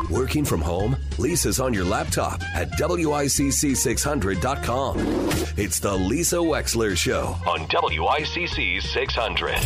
Working from home? Lisa's on your laptop at WICC600.com. It's the Lisa Wexler Show on WICC 600.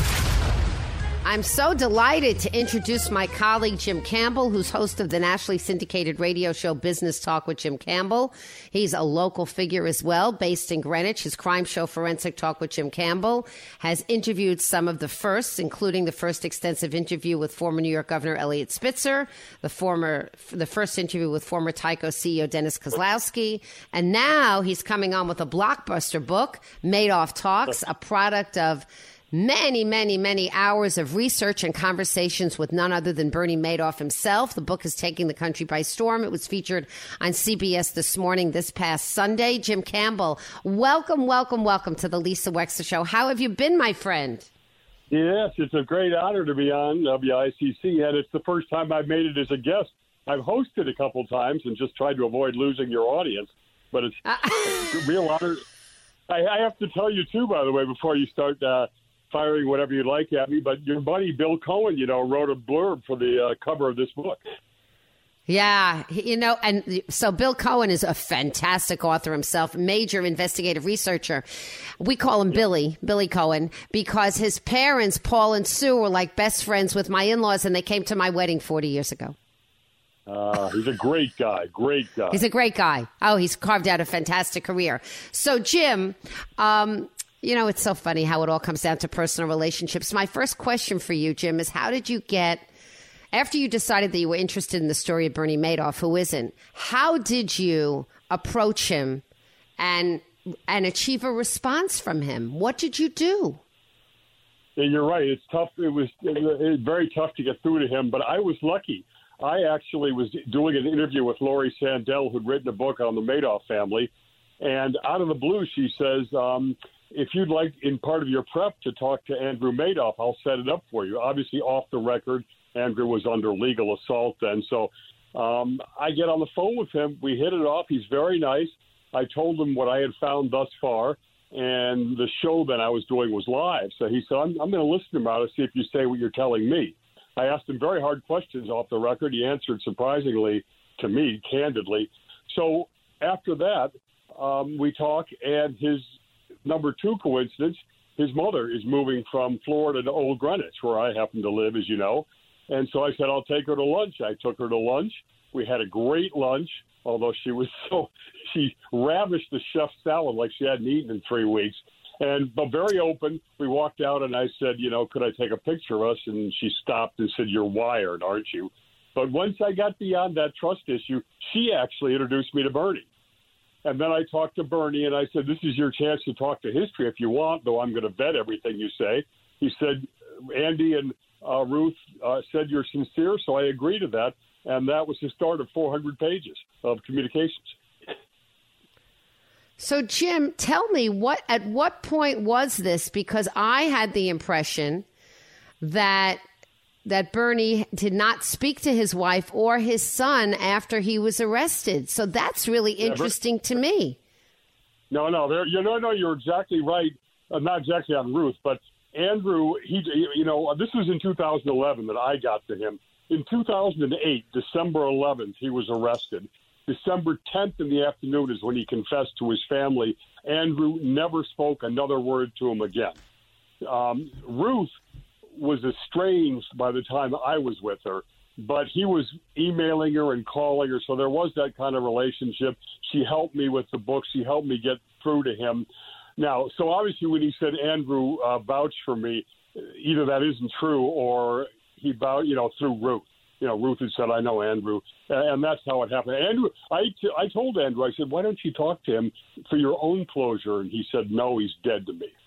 I'm so delighted to introduce my colleague, Jim Campbell, who's host of the nationally syndicated radio show Business Talk with Jim Campbell. He's a local figure as well, based in Greenwich. His crime show, Forensic Talk with Jim Campbell, has interviewed some of the firsts, including the first extensive interview with former New York Governor Eliot Spitzer, the first interview with former Tyco CEO Dennis Kozlowski, and now he's coming on with a blockbuster book, Madoff Talks, a product of many, many, many hours of research and conversations with none other than Bernie Madoff himself. The book is taking the country by storm. It was featured on CBS This Morning this past Sunday. Jim Campbell, welcome to the Lisa Wexler Show. How have you been, my friend? Yes, it's a great honor to be on WICC, and it's the first time I've made it as a guest. I've hosted a couple times and just tried to avoid losing your audience, but it's a real honor. I have to tell you, too, by the way, before you start firing whatever you like at me, but your buddy Bill Cohen, wrote a blurb for the cover of this book. Yeah, and so Bill Cohen is a fantastic author himself, major investigative researcher. We call him Billy Cohen, because his parents, Paul and Sue, were like best friends with my in-laws, and they came to my wedding 40 years ago. He's a great guy. He's a great guy. Oh, he's carved out a fantastic career. So, Jim, it's so funny how it all comes down to personal relationships. My first question for you, Jim, is how did you get, after you decided that you were interested in the story of Bernie Madoff, who isn't, how did you approach him and achieve a response from him? What did you do? Yeah, you're right. It's tough. It was very tough to get through to him, but I was lucky. I actually was doing an interview with Lori Sandell, who'd written a book on the Madoff family, and out of the blue, she says, if you'd like, in part of your prep, to talk to Andrew Madoff, I'll set it up for you. Obviously, off the record, Andrew was under legal assault then. So I get on the phone with him. We hit it off. He's very nice. I told him what I had found thus far, and the show that I was doing was live. So he said, I'm going to listen to him out and see if you say what you're telling me. I asked him very hard questions off the record. He answered surprisingly to me, candidly. So after that, we talk, and his number two coincidence, his mother is moving from Florida to Old Greenwich, where I happen to live, as you know. And so I said, I'll take her to lunch. I took her to lunch. We had a great lunch, although she ravished the chef's salad like she hadn't eaten in 3 weeks. But very open. We walked out, and I said, could I take a picture of us? And she stopped and said, you're wired, aren't you? But once I got beyond that trust issue, she actually introduced me to Bernie. And then I talked to Bernie, and I said, this is your chance to talk to history if you want, though I'm going to vet everything you say. He said, Andy and Ruth said you're sincere, so I agreed to that. And that was the start of 400 pages of communications. So, Jim, tell me, at what point was this? Because I had the impression that Bernie did not speak to his wife or his son after he was arrested. So that's really interesting to me. No, you're exactly right. Not exactly on Ruth, but Andrew, this was in 2011 that I got to him. In 2008, December 11th, he was arrested. December 10th in the afternoon is when he confessed to his family. Andrew never spoke another word to him again. Ruth was estranged by the time I was with her, but he was emailing her and calling her, so there was that kind of relationship. She helped me with the book. She helped me get through to him. Now, so obviously when he said Andrew vouched for me, either that isn't true or he vouched, through Ruth. Ruth had said, I know Andrew, and that's how it happened. Andrew, I told Andrew, I said, why don't you talk to him for your own closure? And he said, no, he's dead to me.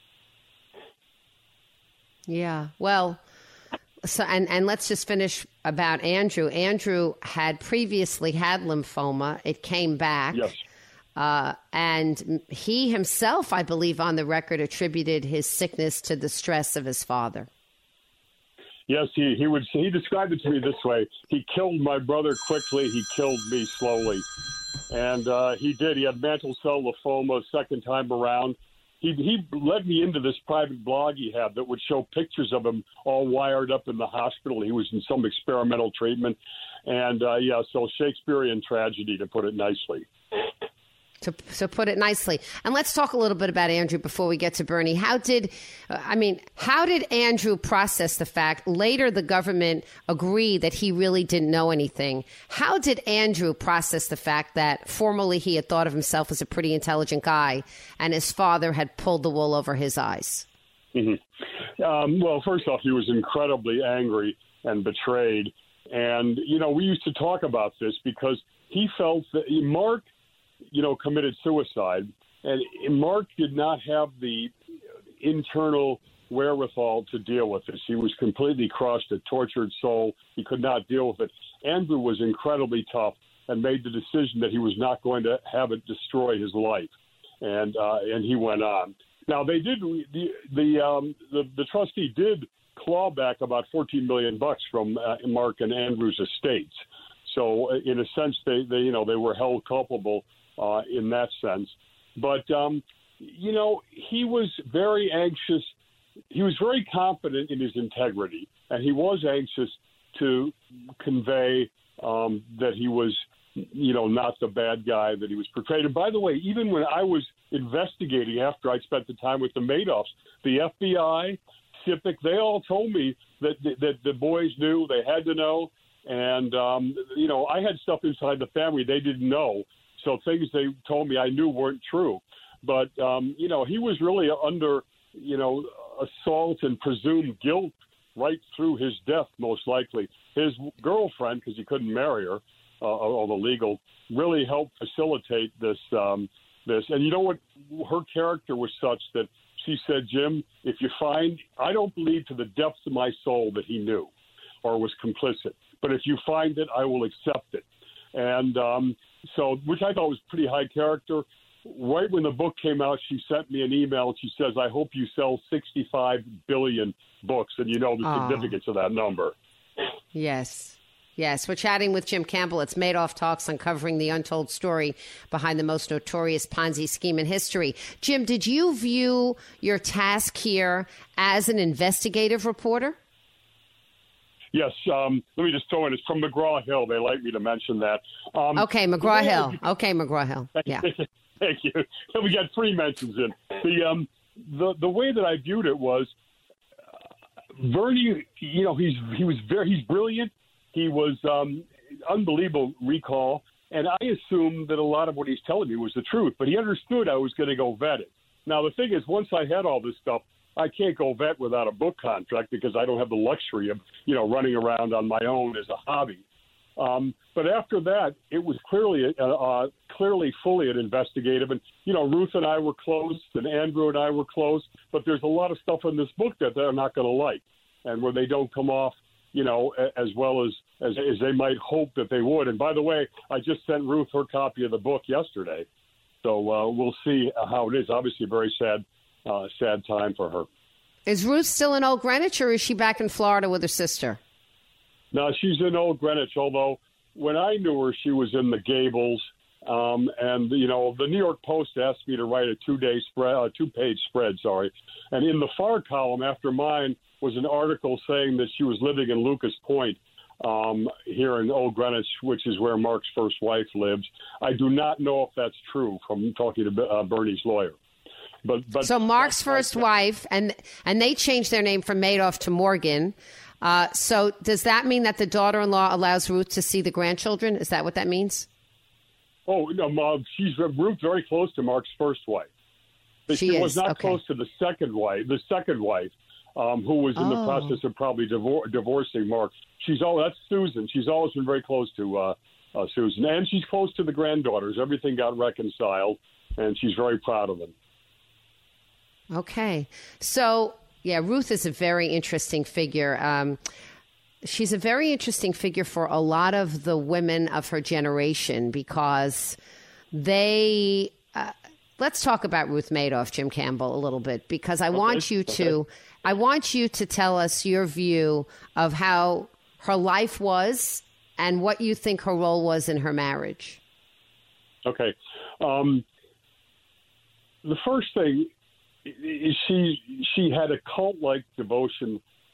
Yeah, well, so and let's just finish about Andrew. Andrew had previously had lymphoma. It came back. Yes. And he himself, I believe, on the record, attributed his sickness to the stress of his father. Yes, he described it to me this way. He killed my brother quickly. He killed me slowly. And he did. He had mantle cell lymphoma second time around. He led me into this private blog he had that would show pictures of him all wired up in the hospital. He was in some experimental treatment. And, so Shakespearean tragedy, to put it nicely. To put it nicely. And let's talk a little bit about Andrew before we get to Bernie. How did Andrew process the fact later the government agreed that he really didn't know anything? How did Andrew process the fact that formerly he had thought of himself as a pretty intelligent guy and his father had pulled the wool over his eyes? Mm-hmm. Well, first off, he was incredibly angry and betrayed. And, we used to talk about this because he felt that Mark committed suicide, and Mark did not have the internal wherewithal to deal with this. He was completely crushed, a tortured soul. He could not deal with it. Andrew was incredibly tough and made the decision that he was not going to have it destroy his life, and he went on. Now they did the trustee did claw back about $14 million from Mark and Andrew's estates. So in a sense, they were held culpable in that sense. But, he was very anxious. He was very confident in his integrity, and he was anxious to convey that he was, not the bad guy that he was portrayed. And by the way, even when I was investigating after I'd spent the time with the Madoffs, the FBI, CIPIC, they all told me that the boys knew, they had to know. And, I had stuff inside the family they didn't know. So things they told me I knew weren't true. But, he was really under, assault and presumed guilt right through his death, most likely. His girlfriend, because he couldn't marry her, although legal, really helped facilitate this. And you know what? Her character was such that she said, Jim, if you find, I don't believe to the depths of my soul that he knew or was complicit. But if you find it, I will accept it. And so, which I thought was pretty high character. Right when the book came out, she sent me an email. And she says, I hope you sell 65 billion books. And the significance of that number. Yes. Yes, we're chatting with Jim Campbell. It's Madoff Talks, uncovering the untold story behind the most notorious Ponzi scheme in history. Jim, did you view your task here as an investigative reporter? Yes. Let me just throw in, it's from McGraw-Hill. They like me to mention that. Okay, McGraw-Hill. Okay, McGraw-Hill. Yeah. Thank you. We got 3 mentions in. The way that I viewed it was Bernie, he's brilliant. He was unbelievable recall, and I assumed that a lot of what he's telling me was the truth, but he understood I was going to go vet it. Now, the thing is, once I had all this stuff, I can't go vet without a book contract because I don't have the luxury of, running around on my own as a hobby. But after that, it was clearly fully an investigative. And, Ruth and I were close, and Andrew and I were close, but there's a lot of stuff in this book that they're not going to like, and where they don't come off, as well as they might hope that they would. And by the way, I just sent Ruth her copy of the book yesterday. So we'll see how it is. Obviously a very sad time for her. Is Ruth still in Old Greenwich, or is she back in Florida with her sister? No, she's in Old Greenwich, although when I knew her, she was in the Gables. And, the New York Post asked me to write a 2-page spread, And in the far column after mine was an article saying that she was living in Lucas Point here in Old Greenwich, which is where Mark's first wife lives. I do not know if that's true from talking to Bernie's lawyer. But so Mark's first wife, and they changed their name from Madoff to Morgan. So does that mean that the daughter-in-law allows Ruth to see the grandchildren? Is that what that means? Oh, no, she's Ruth very close to Mark's first wife. She was not close to the second wife. The second wife, who was in the process of probably divorcing Mark. That's Susan. She's always been very close to Susan, and she's close to the granddaughters. Everything got reconciled, and she's very proud of them. Okay, so yeah, Ruth is a very interesting figure. She's a very interesting figure for a lot of the women of her generation because they. Let's talk about Ruth Madoff, Jim Campbell, a little bit, because I want you to tell us your view of how her life was and what you think her role was in her marriage. Okay. The first thing is she had a cult-like devotion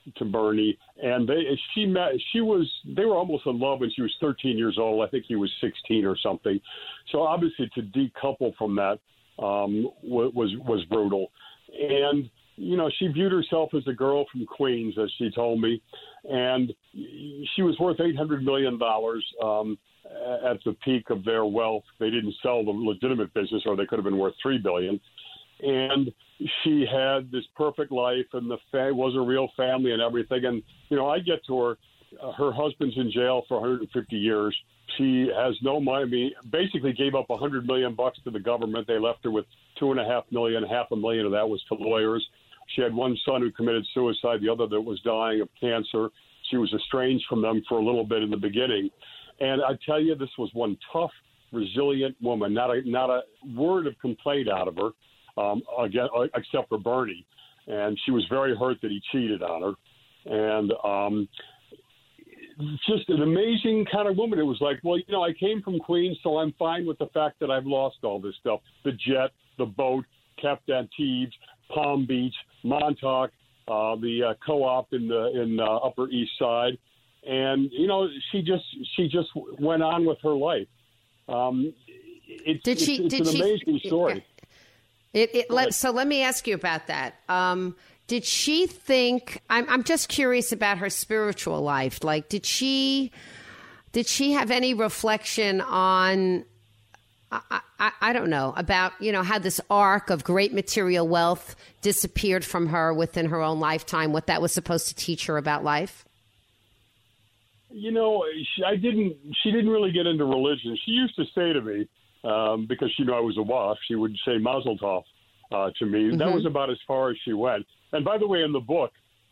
to Bernie, and they were almost in love when she was 13 years old. I think he was 16 or something. So obviously to decouple from that was brutal. And she viewed herself as a girl from Queens, as she told me, and she was worth $800 million at the peak of their wealth. They didn't sell the legitimate business, or they could have been worth $3 billion. And she had this perfect life, and was a real family and everything. And I get to her. Her husband's in jail for 150 years. She has no money. Basically gave up $100 million to the government. They left her with $2.5 million. $500,000 of that was to lawyers. She had one son who committed suicide, the other that was dying of cancer. She was estranged from them for a little bit in the beginning. And I tell you, this was one tough, resilient woman. Not a word of complaint out of her, again, except for Bernie. And she was very hurt that he cheated on her. And just an amazing kind of woman. It was like, well, I came from Queens, so I'm fine with the fact that I've lost all this stuff. The jet, the boat, Cap Antibes, Palm Beach, Montauk, the co-op in Upper East Side. And, she just went on with her life. It's an amazing story. So let me ask you about that. Did she think? I'm just curious about her spiritual life. Like, did she have any reflection on? I don't know about how this arc of great material wealth disappeared from her within her own lifetime. What that was supposed to teach her about life. She didn't really get into religion. She used to say to me, because she knew I was a WAF, she would say Mazel Tov to me. Mm-hmm. That was about as far as she went. And by the way, in the book,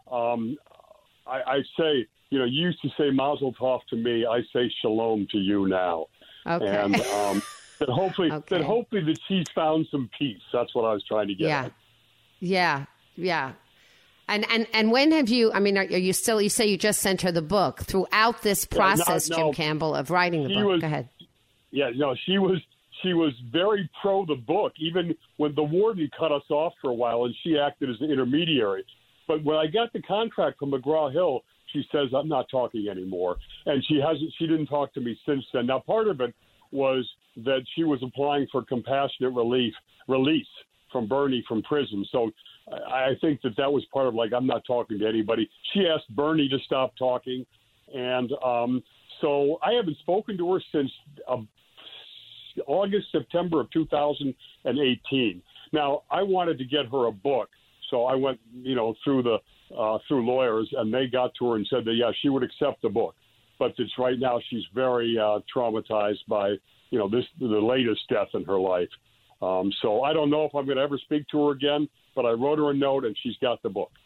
I say, you used to say Mazel Tov to me. I say Shalom to you now. Okay. And that hopefully that she's found some peace. That's what I was trying to get at. Yeah. And when have you? I mean, are you still? You say you just sent her the book. Throughout this process, Jim Campbell, of writing the book. Go ahead. Yeah, she was very pro the book, even when the warden cut us off for a while, and she acted as an intermediary. But when I got the contract from McGraw-Hill, she says, I'm not talking anymore. And she didn't talk to me since then. Now, part of it was that she was applying for compassionate release from Bernie from prison. So I think that was part of, like, I'm not talking to anybody. She asked Bernie to stop talking. And so I haven't spoken to her since August, September of 2018. Now, I wanted to get her a book. So I went, through lawyers, and they got to her and said that, yeah, she would accept the book. But right now she's very traumatized by, the latest death in her life. So I don't know if I'm going to ever speak to her again, but I wrote her a note, and she's got the book.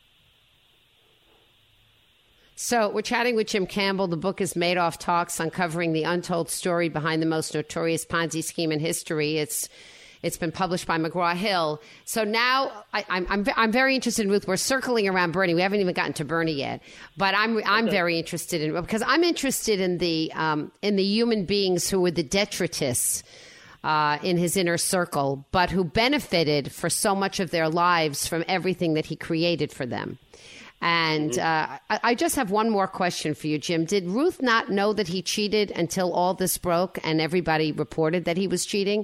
So we're chatting with Jim Campbell. The book is Madoff Talks, Uncovering the Untold Story Behind the Most Notorious Ponzi Scheme in History. It's been published by McGraw-Hill. So now I'm very interested in Ruth. We're circling around Bernie. We haven't even gotten to Bernie yet, but I'm very interested in, because I'm interested in the human beings who were the detritus in his inner circle, but who benefited for so much of their lives from everything that he created for them. And I just have one more question for you, Jim. Did Ruth not know that he cheated until all this broke and everybody reported that he was cheating?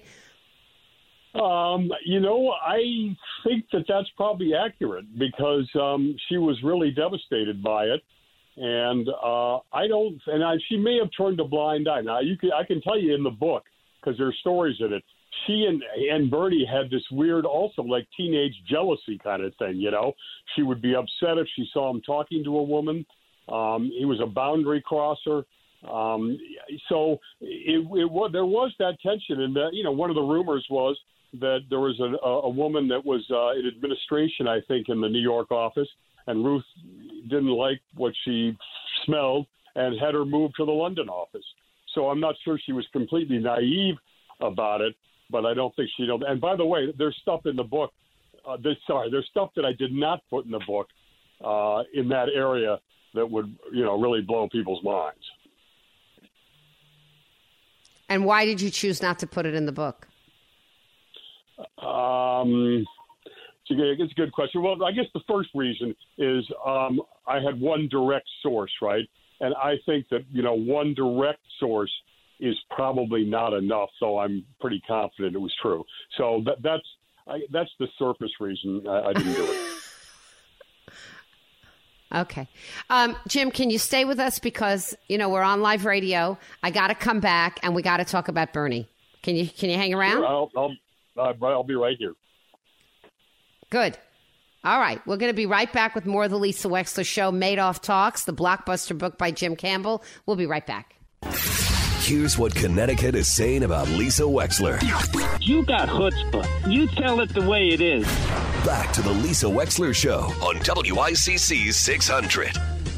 I think that's probably accurate, because she was really devastated by it. And she may have turned a blind eye. Now, I can tell you in the book, because there's stories in it, she and Bernie had this weird, also like teenage jealousy kind of thing. She would be upset if she saw him talking to a woman. He was a boundary crosser. So there was that tension. And one of the rumors was that there was a woman that was in administration, I think, in the New York office, and Ruth didn't like what she smelled and had her moved to the London office. So I'm not sure she was completely naive about it, but I don't think she knows. And by the way, there's stuff in the book. There's stuff that I did not put in the book in that area that would, really blow people's minds. And why did you choose not to put it in the book? It's a good question. Well, I guess the first reason is I had one direct source, right? And I think that, one direct source is probably not enough, so I'm pretty confident it was true. So that's the surface reason I didn't do it. Okay. Jim, can you stay with us? Because, we're on live radio. I got to come back, and we got to talk about Bernie. Can you hang around? Sure, I'll be right here. Good. All right. We're going to be right back with more of the Lisa Wexler Show, Madoff Talks, the blockbuster book by Jim Campbell. We'll be right back. Here's what Connecticut is saying about Lisa Wexler. You got chutzpah. You tell it the way it is. Back to the Lisa Wexler Show on WICC 600.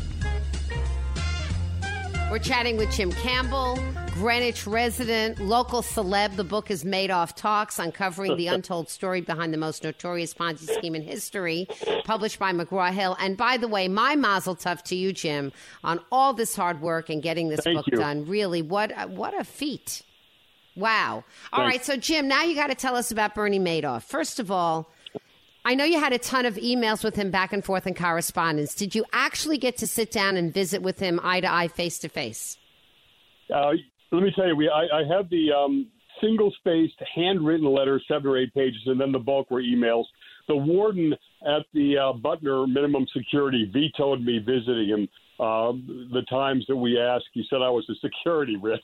We're chatting with Jim Campbell, Greenwich resident, local celeb. The book is Madoff Talks, uncovering the untold story behind the most notorious Ponzi scheme in history, published by McGraw-Hill. And by the way, my mazel tov to you, Jim, on all this hard work and getting this book done. Really, what a feat. Wow. All right, so Jim, now you got to tell us about Bernie Madoff. First of all, I know you had a ton of emails with him back and forth in correspondence. Did you actually get to sit down and visit with him eye to eye, face to face? Let me tell you, I had the single-spaced handwritten letter, 7 or 8 pages, and then the bulk were emails. The warden at the Butner Minimum Security vetoed me visiting him the times that we asked. He said I was a security risk.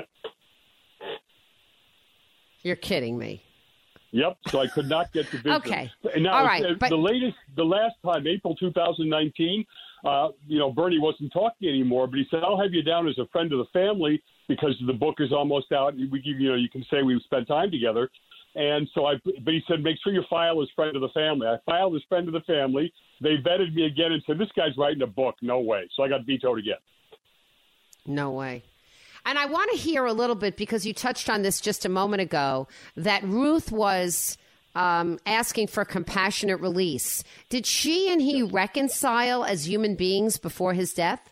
You're kidding me. Yep, so I could not get to visit. Okay. Now, all right. But the last time, April 2019, Bernie wasn't talking anymore, but he said, I'll have you down as a friend of the family because the book is almost out. You can say we've spent time together. And so but he said, make sure you file as friend of the family. I filed as friend of the family. They vetted me again and said, this guy's writing a book. No way. So I got vetoed again. No way. And I want to hear a little bit, because you touched on this just a moment ago, that Ruth was asking for compassionate release. Did she and he reconcile as human beings before his death?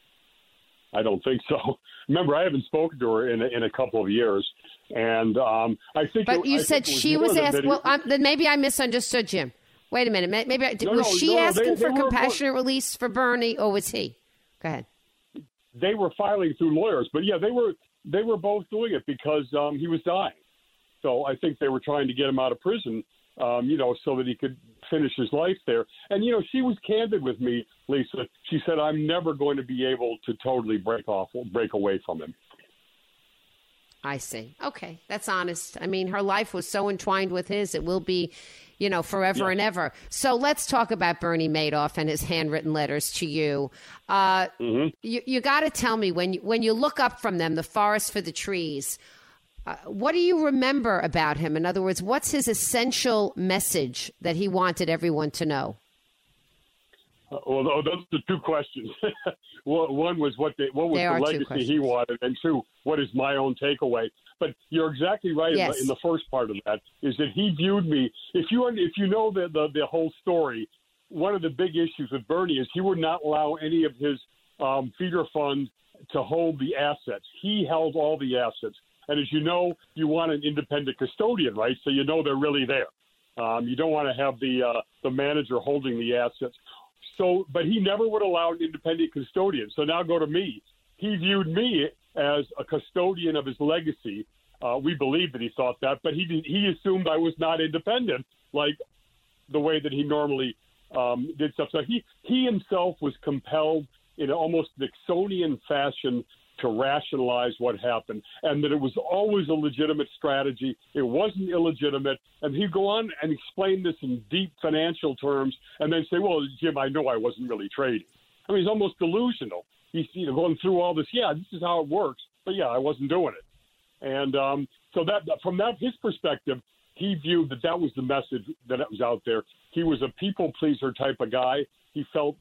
I don't think so. Remember, I haven't spoken to her in a couple of years. And I think. But you said she was asked. Well, then maybe I misunderstood, Jim. Wait a minute. Was she asking for compassionate release for Bernie, or was he? Go ahead. They were filing through lawyers, but yeah, they were both doing it because he was dying. So I think they were trying to get him out of prison, so that he could finish his life there. And she was candid with me, Lisa. She said, "I'm never going to be able to totally break away from him." I see. Okay, that's honest. I mean, her life was so entwined with his; it will be, forever and ever. So let's talk about Bernie Madoff and his handwritten letters to you. You got to tell me, when you look up from them, the forest for the trees, what do you remember about him? In other words, what's his essential message that he wanted everyone to know? Well, those are two questions. One was what was the legacy he wanted, and two, what is my own takeaway? But you're exactly right. Yes. In the first part of that is that he viewed me. If you know the whole story, one of the big issues with Bernie is he would not allow any of his feeder funds to hold the assets. He held all the assets, and as you know, you want an independent custodian, right? So they're really there. You don't want to have the manager holding the assets. So, but he never would allow an independent custodian. So now go to me. He viewed me as a custodian of his legacy. We believe that he thought that, but he assumed I was not independent, like the way that he normally did stuff. So he himself was compelled in almost Nixonian fashion to rationalize what happened, and that it was always a legitimate strategy. It wasn't illegitimate. And he'd go on and explain this in deep financial terms and then say, well, Jim, I know I wasn't really trading. I mean, he's almost delusional. He's going through all this. Yeah, this is how it works. But, yeah, I wasn't doing it. And so that from his perspective, he viewed that was the message that was out there. He was a people pleaser type of guy. He felt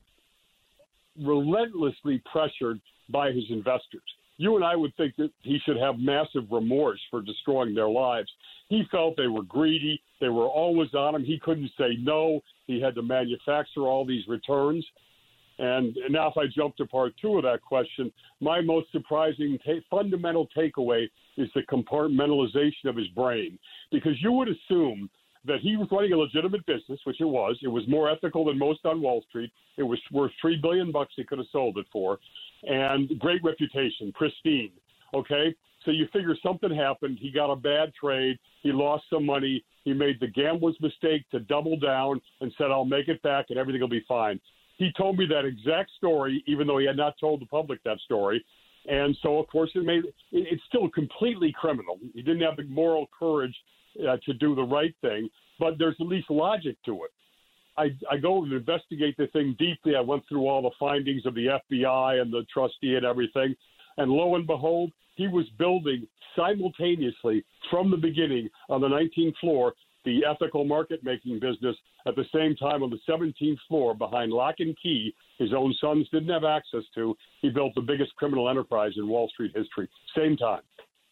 relentlessly pressured by his investors. You and I would think that he should have massive remorse for destroying their lives. He felt they were greedy. They were always on him. He couldn't say no. He had to manufacture all these returns. And now if I jump to part two of that question, my most surprising fundamental takeaway is the compartmentalization of his brain. Because you would assume that he was running a legitimate business, which it was. It was more ethical than most on Wall Street. It was worth $3 billion he could have sold it for, and great reputation, pristine. Okay, so you figure something happened. He got a bad trade. He lost some money. He made the gambler's mistake to double down and said, "I'll make it back, and everything will be fine." He told me that exact story, even though he had not told the public that story. And so, of course, it's still completely criminal. He didn't have the moral courage to do the right thing, but there's at least logic to it. I go and investigate the thing deeply. I went through all the findings of the FBI and the trustee and everything. And lo and behold, he was building simultaneously from the beginning on the 19th floor the ethical market-making business at the same time on the 17th floor behind lock and key. His own sons didn't have access to. He built the biggest criminal enterprise in Wall Street history. Same time.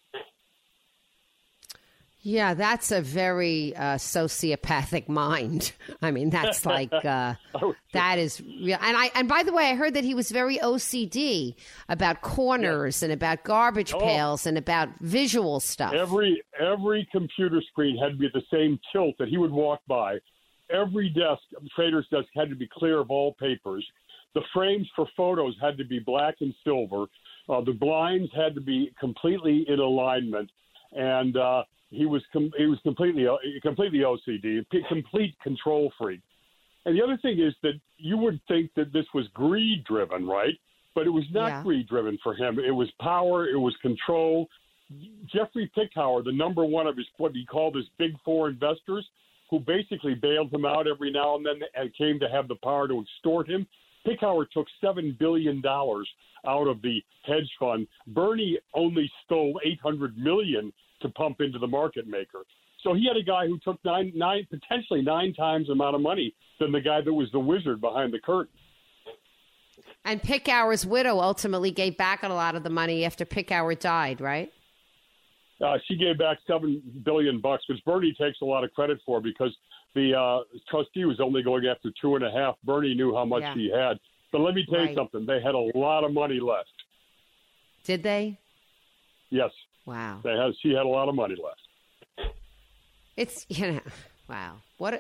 Yeah, that's a very sociopathic mind. I mean, that's like that is real. And by the way, I heard that he was very OCD about corners and about garbage pails and about visual stuff. Every computer screen had to be at the same tilt that he would walk by. Every desk, trader's desk, had to be clear of all papers. The frames for photos had to be black and silver. The blinds had to be completely in alignment, and he was completely OCD, complete control freak. And the other thing is that you would think that this was greed-driven, right? But it was not greed-driven for him. It was power. It was control. Jeffrey Pickauer, the number one of his what he called his big four investors, who basically bailed him out every now and then and came to have the power to extort him. Pickauer took $7 billion out of the hedge fund. Bernie only stole $800 million to pump into the market maker. So he had a guy who took potentially nine times the amount of money than the guy that was the wizard behind the curtain. And Pickauer's widow ultimately gave back a lot of the money after Pickauer died, right? She gave back $7 billion, which Bernie takes a lot of credit for because the trustee was only going after 2.5. Bernie knew how much he had. But let me tell you something. They had a lot of money left. Did they? Yes. Wow. She had a lot of money left. It's, wow.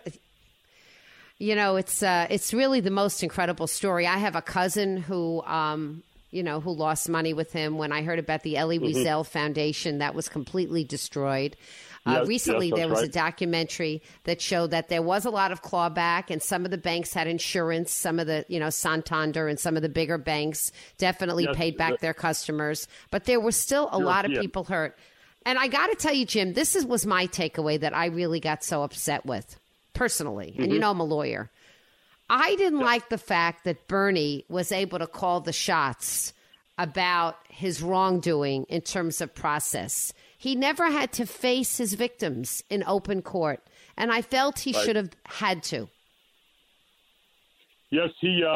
It's really the most incredible story. I have a cousin who, who lost money with him. When I heard about the Elie Wiesel Foundation, that was completely destroyed. Recently, there was a documentary that showed that there was a lot of clawback, and some of the banks had insurance. Some of the, Santander and some of the bigger banks definitely paid back their customers. But there were still a lot of people hurt. And I got to tell you, Jim, this was my takeaway that I really got so upset with personally. And I'm a lawyer. I didn't like the fact that Bernie was able to call the shots about his wrongdoing in terms of process. He never had to face his victims in open court, and I felt he should have had to. Yes,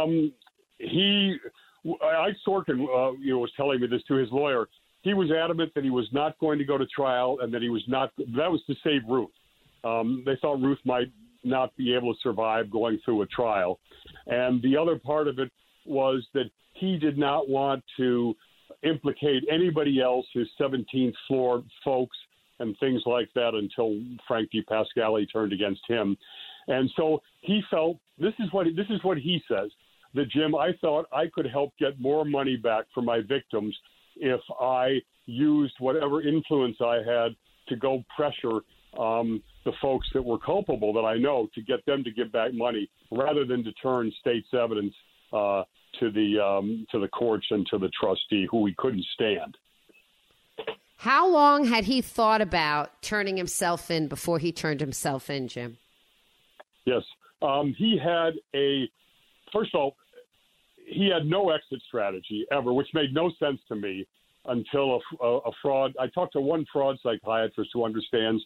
Ike Sorkin, was telling me this to his lawyer. He was adamant that he was not going to go to trial, and that he was not. That was to save Ruth. They thought Ruth might not be able to survive going through a trial, and the other part of it was that he did not want to implicate anybody else, his 17th floor folks and things like that, until Frank DePascali turned against him. And so he felt, this is what he says, that, Jim, I thought I could help get more money back for my victims if I used whatever influence I had to go pressure the folks that were culpable that I know to get them to give back money rather than to turn state's evidence to the courts and to the trustee, who he couldn't stand. How long had he thought about turning himself in before he turned himself in, Jim? Yes. He had first of all, he had no exit strategy ever, which made no sense to me until a fraud. I talked to one fraud psychologist who understands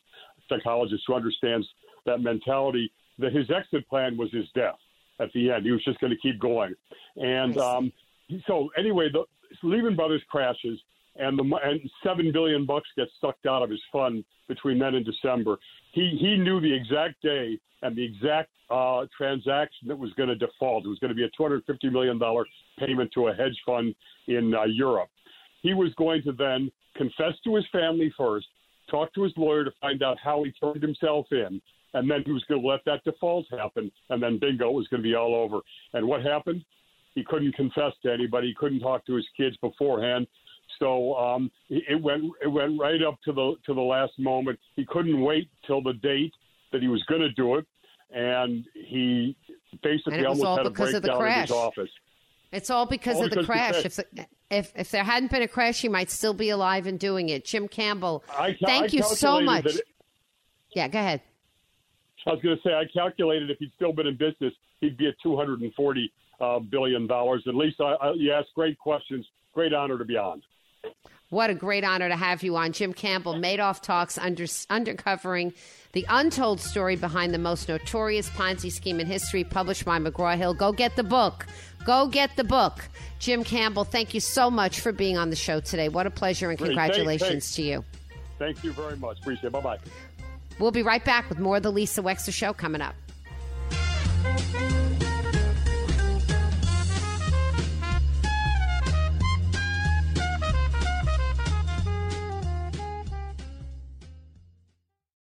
that mentality, that his exit plan was his death. At the end, he was just going to keep going. And so anyway, the Lehman Brothers crashes, and $7 billion gets sucked out of his fund between then and December. He knew the exact day and the exact transaction that was going to default. It was going to be a $250 million payment to a hedge fund in Europe. He was going to then confess to his family first, talk to his lawyer to find out how he turned himself in, and then he was going to let that default happen, and then bingo, it was going to be all over. And what happened? He couldn't confess to anybody. He couldn't talk to his kids beforehand. So it went right up to the last moment. He couldn't wait till the date that he was going to do it, and he basically almost had a breakdown in his office. It's all because of the crash. If there hadn't been a crash, he might still be alive and doing it. Jim Campbell, thank you so much. Yeah, go ahead. I was going to say, I calculated if he'd still been in business, he'd be at $240 billion. At least you ask great questions. Great honor to be on. What a great honor to have you on. Jim Campbell, Madoff Talks, uncovering the untold story behind the most notorious Ponzi scheme in history, published by McGraw-Hill. Go get the book. Go get the book. Jim Campbell, thank you so much for being on the show today. What a pleasure, and congratulations to you. Thank you very much. Appreciate it. Bye-bye. We'll be right back with more of the Lisa Wexler Show coming up.